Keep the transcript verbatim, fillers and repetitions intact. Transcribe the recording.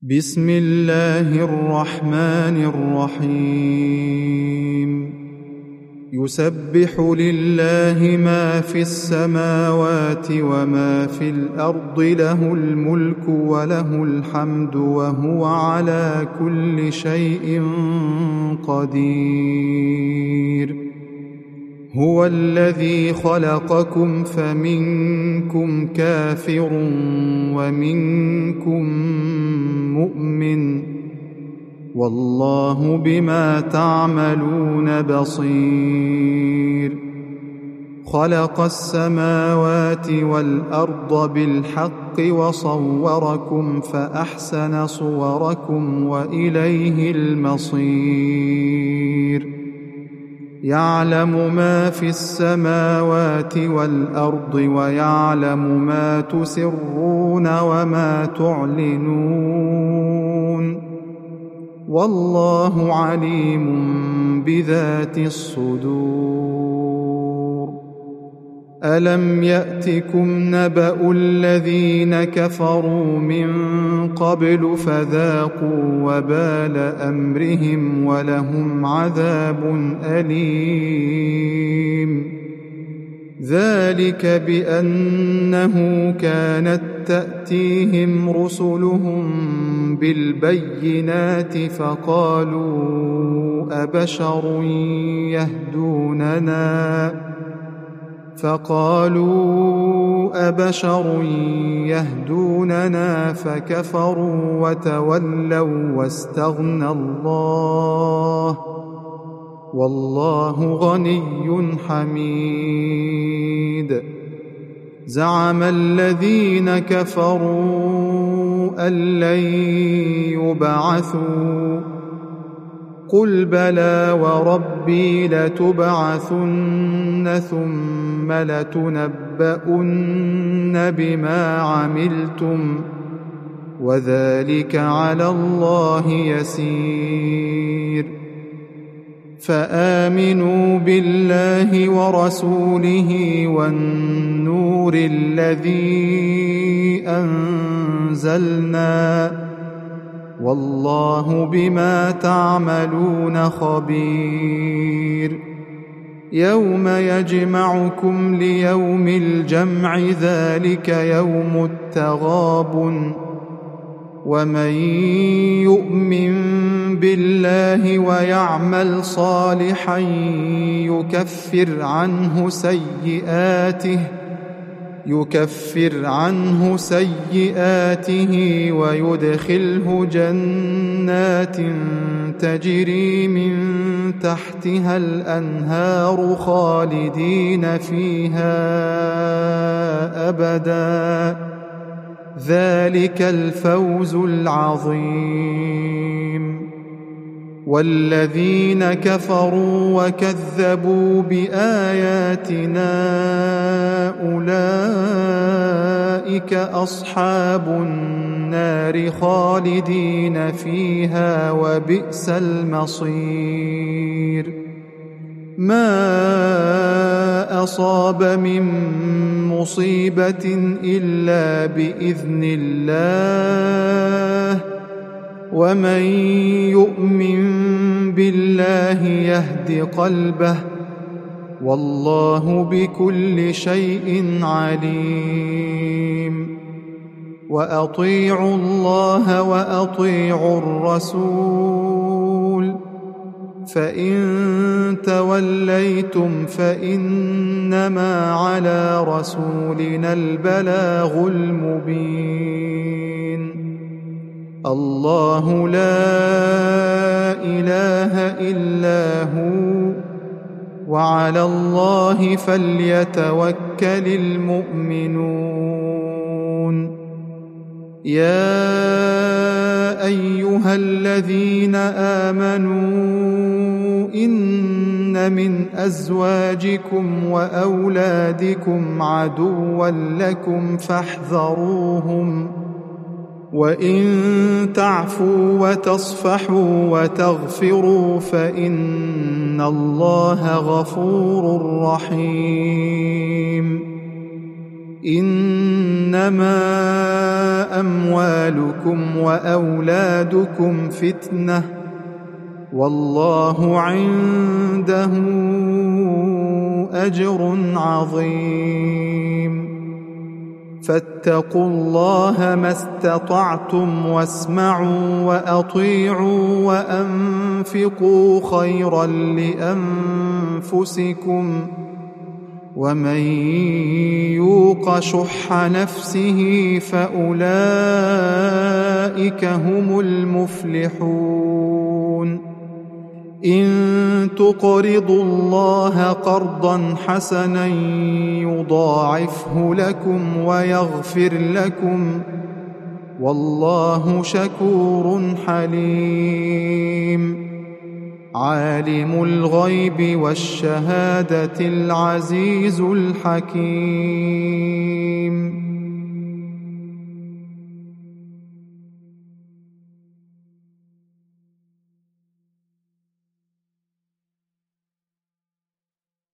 بسم الله الرحمن الرحيم يسبح لله ما في السماوات وما في الأرض له الملك وله الحمد وهو على كل شيء قدير هو الذي خلقكم فمنكم كافر ومنكم مؤمن والله بما تعملون بصير خلق السماوات والأرض بالحق وصوركم فأحسن صوركم وإليه المصير يعلم ما في السماوات والأرض ويعلم ما تسرون وما تعلنون والله عليم بذات الصدور ألم يأتكم نبأ الذين كفروا من قبل فذاقوا وبال أمرهم ولهم عذاب أليم ذلك بأنه كانت تأتيهم رسلهم بالبينات فقالوا أبشر يهدوننا فقالوا أبشر يهدوننا فكفروا وتولوا واستغنى الله والله غني حميد زعم الذين كفروا أن لن يبعثوا قل بلى وربي لتبعثن ثم لتنبؤن بما عملتم وذلك على الله يسير فآمنوا بالله ورسوله والنور الذي أنزلنا والله بما تعملون خبير يوم يجمعكم ليوم الجمع ذلك يوم التغابن ومن يؤمن بالله ويعمل صالحا يكفر عنه سيئاته يكفر عنه سيئاته ويدخله جنات تجري من تحتها الأنهار خالدين فيها أبدا ذلك الفوز العظيم والذين كفروا وكذبوا بآياتنا أولئك أصحاب النار خالدين فيها وبئس المصير ما أصاب من مصيبة إلا بإذن الله ومن يؤمن بالله يهد قلبه والله بكل شيء عليم وأطيعوا الله وأطيعوا الرسول فإن توليتم فإنما على رسولنا البلاغ المبين الله لا إله إلا هو وعلى الله فليتوكل المؤمنون يا أيها الذين آمنوا إن من أزواجكم وأولادكم عدوا لكم فاحذروهم وإن تعفوا وتصفحوا وتغفروا فإن الله غفور رحيم إنما أموالكم وأولادكم فتنة والله عنده أجر عظيم فاتقوا الله ما استطعتم واسمعوا وأطيعوا وأنفقوا خيرا لأنفسكم ومن يوق شح نفسه فأولئك هم المفلحون إن تقرضوا الله قرضا حسنا يضاعفه لكم ويغفر لكم والله شكور حليم عالم الغيب والشهادة العزيز الحكيم